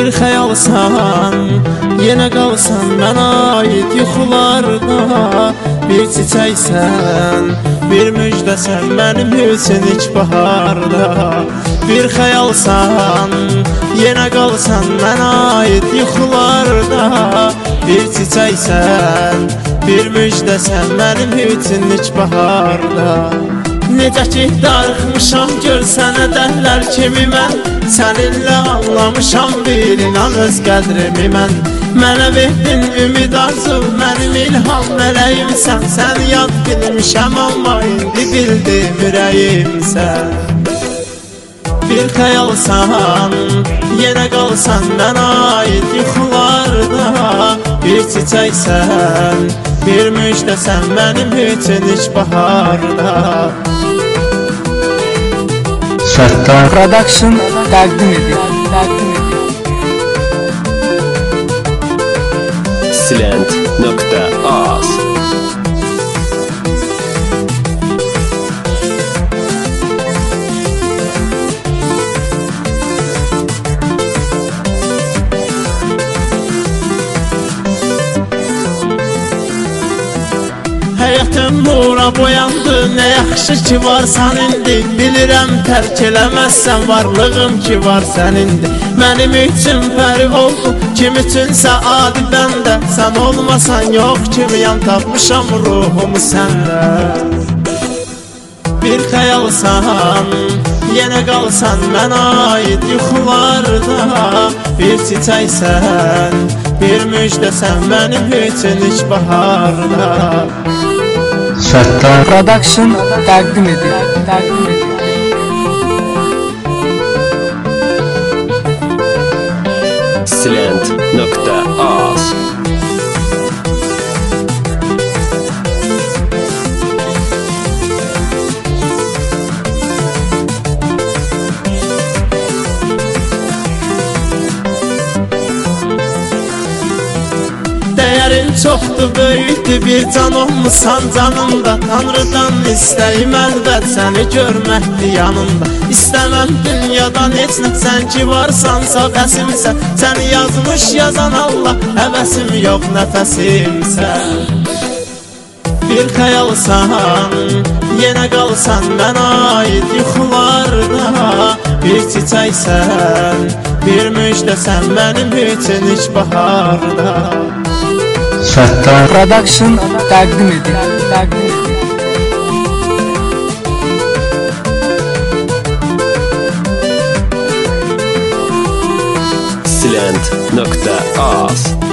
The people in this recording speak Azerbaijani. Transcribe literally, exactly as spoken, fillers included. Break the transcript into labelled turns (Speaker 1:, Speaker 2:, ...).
Speaker 1: Bir xəyalsan, yenə qalsan mənə ait yuxularda. Bir çiçəksən, bir müjdəsən mənim üçün ilk baharda. Bir xəyalsan, yenə qalsan mənə ait yuxularda. Bir çiçəksən, bir müjdəsən mənim üçün ilk baharda. Necə ki darıxmışam gör sənə dəhlər kimi mən. Səninlə anlamışam bir inan öz qədrimi mən. Mənə verdin ümid arzu, mənim ilham mələyimsən. Sən yad bilmişəm amma indi bildim ürəyimsən. Bir xəyalsan, yenə qalsan mənə ait yuxularda. Bir çiçəksən, bir müjdəsən mənim üçün ilk baharda.
Speaker 2: Səttar Production təqdim edir.
Speaker 3: Silent nokta az
Speaker 1: Həyatım nura boyandı, nə yaxşı ki varsan indi. Bilirəm tərk eləməzsən, varlığım ki var sənindi. Mənim üçün fərq oldu, kim üçünsə adi bəndə. Sən olmasan yox kimiyəm, tapmışam ruhumu səndə. Bir xəyalsan, yenə qalsan mənə ait yuxularda. Bir çiçəksən, bir müjdəsən mənim üçün ilk baharda.
Speaker 2: Səttar Production təqdim edir.
Speaker 3: Silent nokta az
Speaker 1: Dəyərin çoxdur, böyükdür, bir can olmusan canımda. Tanrıdan istəyim əlbət səni görməkdir yanımda. İstəməm dünyadan heç nə, sən ki varsansa qəsimsən. Səni yazmış yazan Allah, həvəsim yox nəfəsimsən. Bir xəyalsan, yenə qalsan mənə ait yuxularda. Bir çiçəksən, bir müjdəsən mənim üçün ilk baharda.
Speaker 2: Səttar Production təqdim edir.
Speaker 3: Silent nokta az